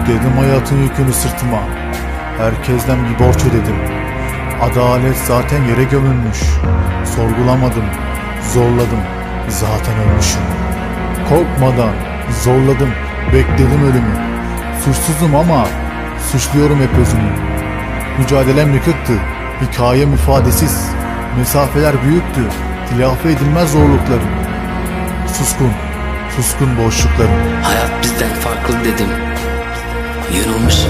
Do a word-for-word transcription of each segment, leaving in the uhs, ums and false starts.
Yükledim hayatın yükünü sırtıma. Herkesten bir borç ödedim. Adalet zaten yere gömülmüş. Sorgulamadım, zorladım, zaten ölmüşüm. Korkmadan zorladım, bekledim ölümü. Suçsuzum ama suçluyorum hep özümü. Mücadelem yıkıktı, hikayem ifadesiz. Mesafeler büyüktü, telafi edilmez zorluklarım. Suskun, suskun boşluklarım. Hayat bizden farklı dedim. Yanılmışım.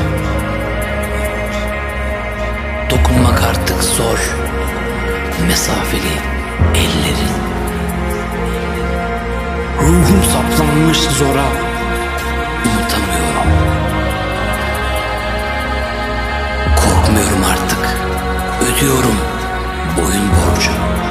Dokunmak artık zor. Mesafeli ellerin. Ruhum saplanmış zora. Unutamıyorum. Korkmuyorum artık. Ödüyorum boyun borcu.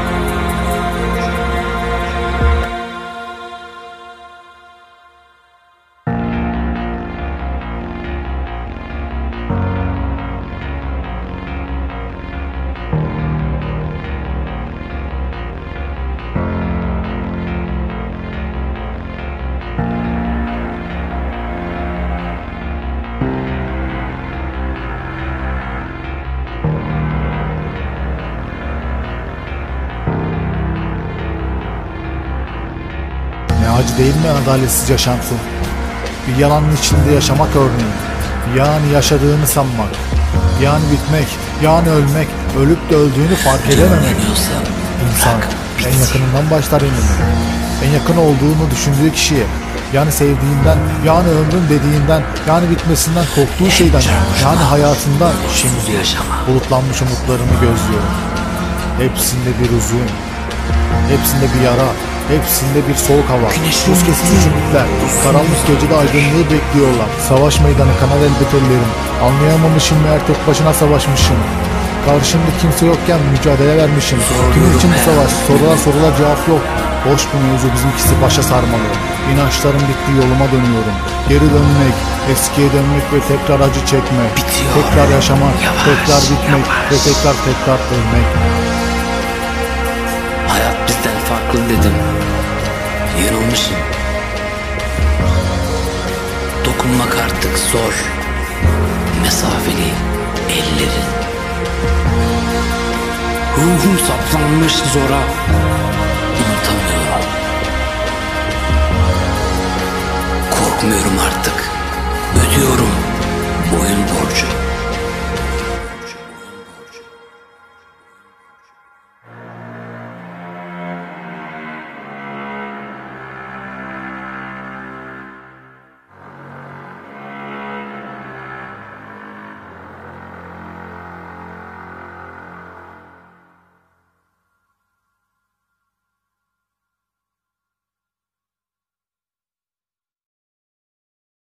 Ne acı değil mi adaletsiz yaşantı? Bir yalanın içinde yaşamak örneğin. Yani yaşadığını sanmak. Yani bitmek, yani ölmek, ölüp de öldüğünü fark edememek. İnsan en yakınından başlar eminim. En yakın olduğunu düşündüğü kişiye, yani sevdiğinden, yani ömrün dediğinden, yani bitmesinden korktuğu şeyden, yani hayatından şimdi bulutlanmış umutlarını gözlüyorum. Hepsinde bir hüzün, hepsinde bir yara, hepsinde bir soğuk hava. Buz kesici ümitler, karanlık gecede aydınlığı bekliyorlar. Savaş meydanı kanar elbet ellerim. Anlayamamışım meğer tek başına savaşmışım. Karşımda kimse yokken mücadele vermişim. Kim için bu savaş? Sorular sorular cevap yok. Boş bu mevzu, bizimkisi başa sarmalı. İnançlarım bitti, yoluma dönüyorum. Geri dönmek, eskiye dönmek ve tekrar acı çekmek. Bitiyor. Tekrar yaşamak, Yavaş, tekrar bitmek yavaş. ve tekrar tekrar ölmek. Hayat bizden farklı dedim. Yanılmışım. Dokunmak artık zor. Mesafeli ellerin. Ruhum saplanmış zora. Unutamıyorum. Korkmuyorum artık. Ödüyorum boyun borcu.